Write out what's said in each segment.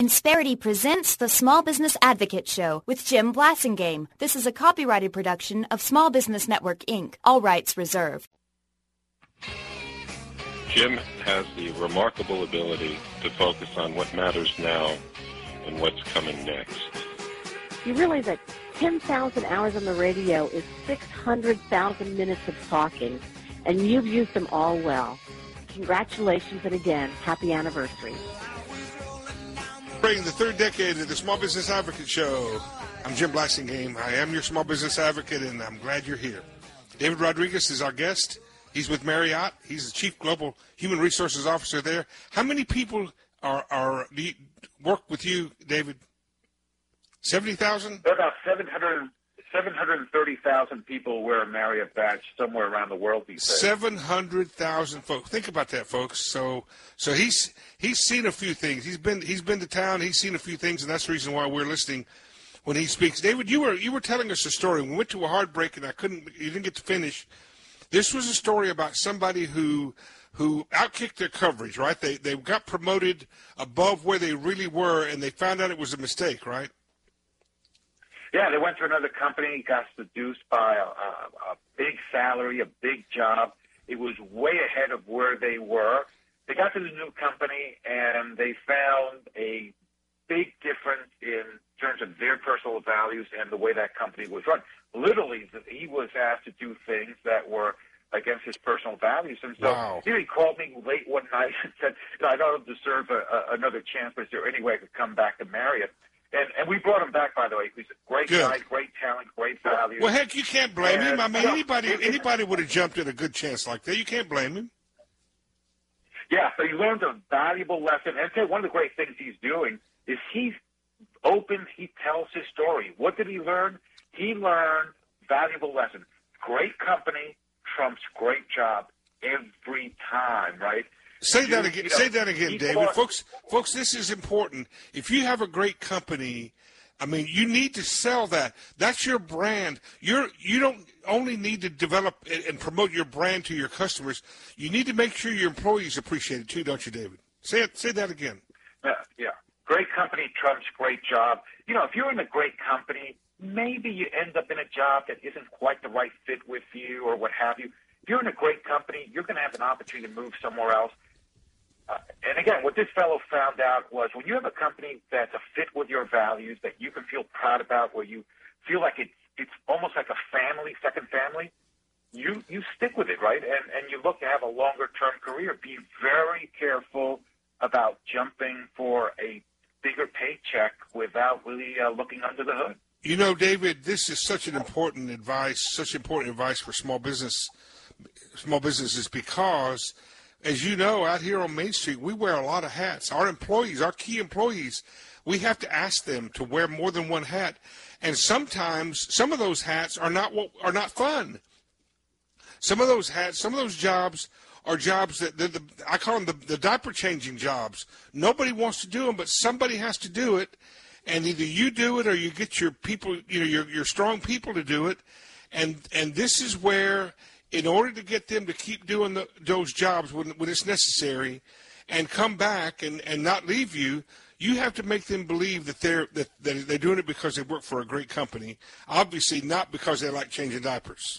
Insperity presents the Small Business Advocate Show with Jim Blasingame. This is a copyrighted production of Small Business Network, Inc. All rights reserved. Jim has the remarkable ability to focus on what matters now and what's coming next. You realize that 10,000 hours on the radio is 600,000 minutes of talking, and you've used them all well. Congratulations, and again, happy anniversary. Bringing the third decade of the Small Business Advocate Show. I'm Jim Blasingame. I am your small business advocate, and I'm glad you're here. David Rodriguez is our guest. He's with Marriott. He's the Chief Global Human Resources Officer there. How many people do you work with you, David? 70,000? About 730,000 people wear a Marriott badge somewhere around the world these days. 700,000 folks. Think about that, folks. So he's seen a few things. He's been to town. He's seen a few things, and that's the reason why we're listening when he speaks. David, you were telling us a story. We went to a hard break, and you didn't get to finish. This was a story about somebody who outkicked their coverage, right? They got promoted above where they really were, and they found out it was a mistake, right? Yeah, they went to another company, got seduced by a big salary, a big job. It was way ahead of where they were. They got to the new company, and they found a big difference in terms of their personal values and the way that company was run. Literally, he was asked to do things that were against his personal values. And so Wow. He called me late one night and said, I don't deserve another chance, but is there any way I could come back to Marriott? And we brought him back, by the way. He's a great guy, great talent, great values. Well, heck, you can't blame him. I mean, anybody would have jumped at a good chance like that. You can't blame him. Yeah, so he learned a valuable lesson. And I'd say one of the great things he's doing is he's open. He tells his story. What did he learn? He learned valuable lesson. Great company trumps great job every time, right? Say that again, David. Folks, this is important. If you have a great company, I mean, you need to sell that. That's your brand. You don't only need to develop and promote your brand to your customers. You need to make sure your employees appreciate it too, don't you, David? Say that again. Yeah. Great company trumps great job. If you're in a great company, maybe you end up in a job that isn't quite the right fit with you or what have you. If you're in a great company, you're going to have an opportunity to move somewhere else. And again, what this fellow found out was when you have a company that's a fit with your values, that you can feel proud about, where you feel like it's almost like a family, second family, you stick with it, right? And you look to have a longer-term career. Be very careful about jumping for a bigger paycheck without really looking under the hood. You know, David, this is such important advice for small businesses because, as you know, out here on Main Street, we wear a lot of hats. Our employees, our key employees, we have to ask them to wear more than one hat. And sometimes some of those hats are not fun. Some of those hats, some of those jobs are jobs that I call them the diaper changing jobs. Nobody wants to do them, but somebody has to do it. And either you do it or you get your people, your strong people to do it. And this is where, in order to get them to keep doing those jobs when it's necessary and come back and not leave you, you have to make them believe that they're doing it because they work for a great company, obviously not because they like changing diapers.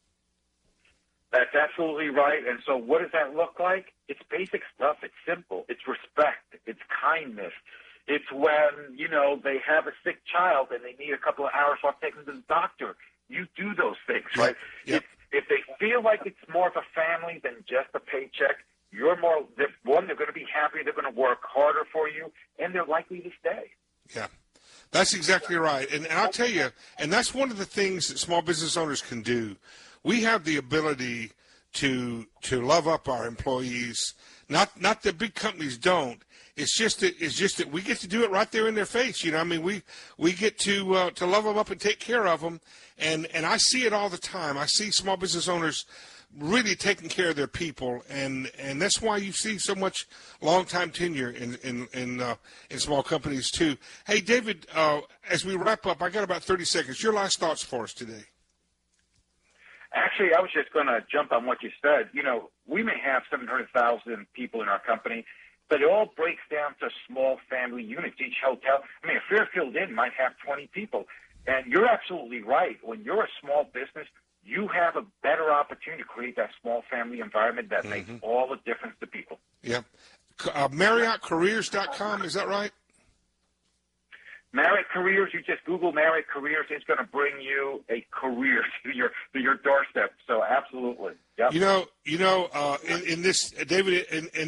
That's absolutely right. And so what does that look like? It's basic stuff. It's simple. It's respect. It's kindness. It's when, they have a sick child and they need a couple of hours while taking them to the doctor. You do those things, right? Yep. If they feel like it's more of a family than just a paycheck, they're going to be happy, they're going to work harder for you, and they're likely to stay. Yeah, that's exactly right. And I'll tell you, and that's one of the things that small business owners can do. We have the ability to love up our employees. Not that big companies don't. It's just that we get to do it right there in their face. We get to love them up and take care of them. And I see it all the time. I see small business owners really taking care of their people, and that's why you see so much long-time tenure in small companies too. Hey, David, as we wrap up, I got about 30 seconds. Your last thoughts for us today. Actually, I was just going to jump on what you said. We may have 700,000 people in our company. But it all breaks down to small family units. Each hotel, I mean, a Fairfield Inn might have 20 people. And you're absolutely right. When you're a small business, you have a better opportunity to create that small family environment that makes all the difference to people. Yeah. MarriottCareers.com, is that right? Marriott Careers, you just Google Marriott Careers, it's going to bring you a career to your doorstep. So absolutely. Yep. In this, David,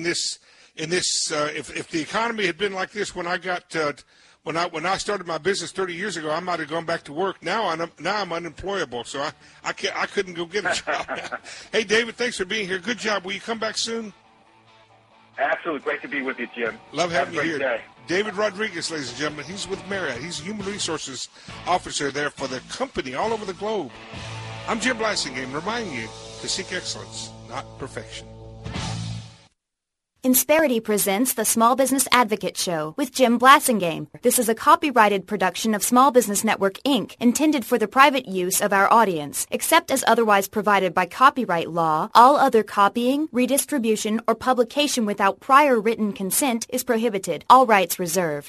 if the economy had been like this when I got when I started my business 30 years ago, I might have gone back to work. Now I'm unemployable, so I couldn't go get a job now. Hey, David, thanks for being here. Good job. Will you come back soon? Absolutely. Great to be with you, Jim. Love having you here. Day. David Rodriguez, ladies and gentlemen. He's with Marriott. He's a human resources officer there for the company all over the globe. I'm Jim Blasingame, reminding you to seek excellence, not perfection. Insperity presents the Small Business Advocate Show with Jim Blasingame. This is a copyrighted production of Small Business Network, Inc., intended for the private use of our audience. Except as otherwise provided by copyright law, all other copying, redistribution, or publication without prior written consent is prohibited. All rights reserved.